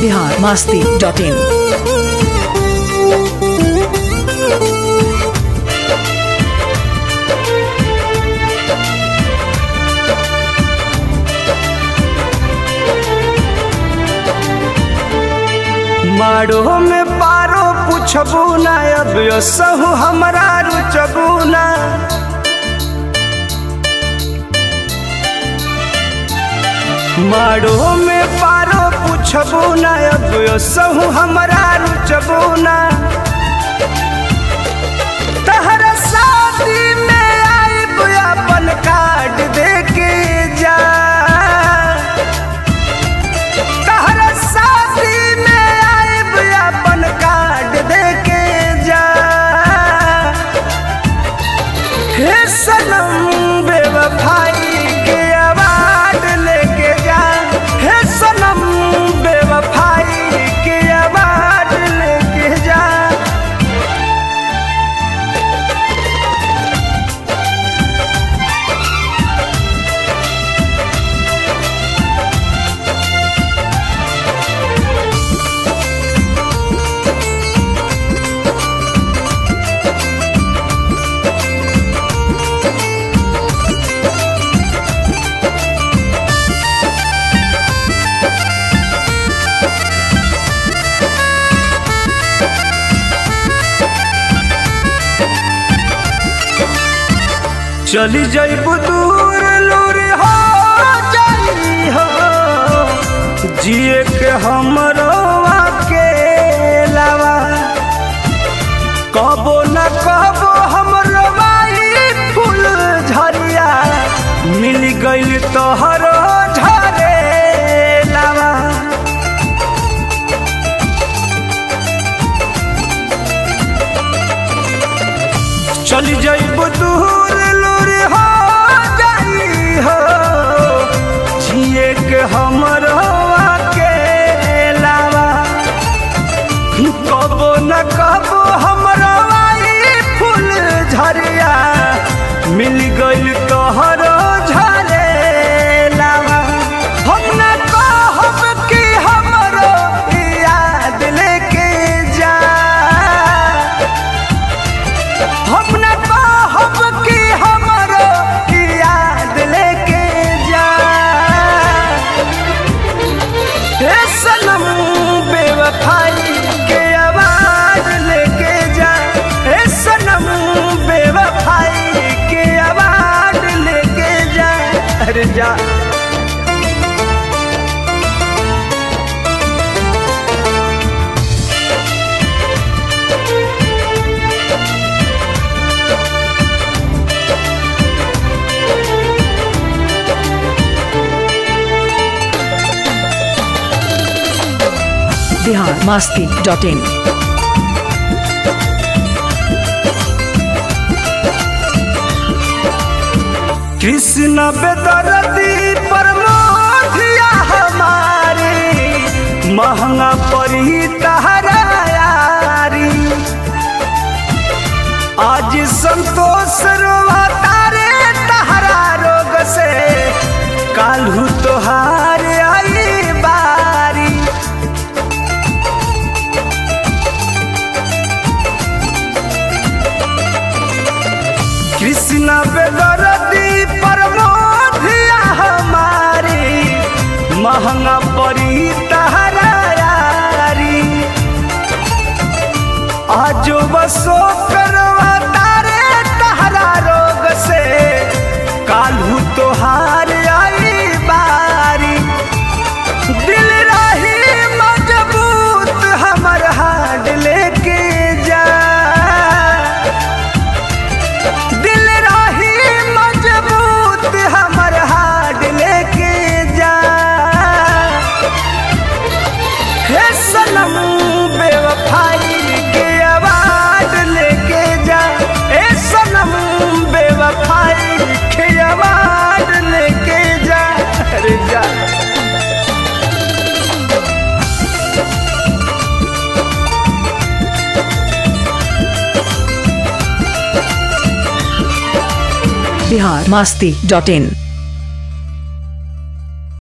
biharmasti.in। मारो में पारो पूछबू ना अब सहू हमरा रुचबू ना। मारो में पारो पूछबू ना अब सहू हमरा रुचबू ना। तहरा शादी में आइब अपन कार्ड दे के जा। तहरा शादी में आइब अपन कार्ड दे के जा। हे सनम बेवफाई के अवार्ड लेके जा। हे सनम बेवफाई के अवार्ड लेके जा। चली जाइबू दूर लूर हो जाई हो। जिए के हमरो अकेलावा कबो न कबो हमरो माई फूल झरिया मिल गइल तोहरो झरेलावा। चली जाइबू दूर लूर हो जाई हो। जिए के हमरो अकेलावा कबो न कबो हमरो आई फूल झरिया मिल गइल तोहरो झरेलावा। हम न कहब कि हमरो याद लेके जा। हम न कहब कि हमरो याद लेके जा। हे सनम बेवफाई के आवाज लेके जा। हे सनम बेवफाई के आवाज लेके जा। अरे जा। biharmasti.in। कृष्ण बेदर्दी परमोधिया हमारी महंगा पड़ी तहरा यारी। आज संतोष रोवा तारे तहरा रोग से काल्हू तोहार आई बारी। कृष्ण बेदर्दी परमोधिया हमारी महंगा पड़ी तहरा यारी। आजो बसो करवा तारे तहरा रोग से काल्हू तोहार आई बारी। दिल रही मजबूत हमर हाड लेके जा। दिल रही मजबूत हमर हाड लेके जा। हे सनम बेवफाई के आवाज लेके जा। हे सनम बेवफाई के आवाज लेके जा। अरे जा। biharmasti.in।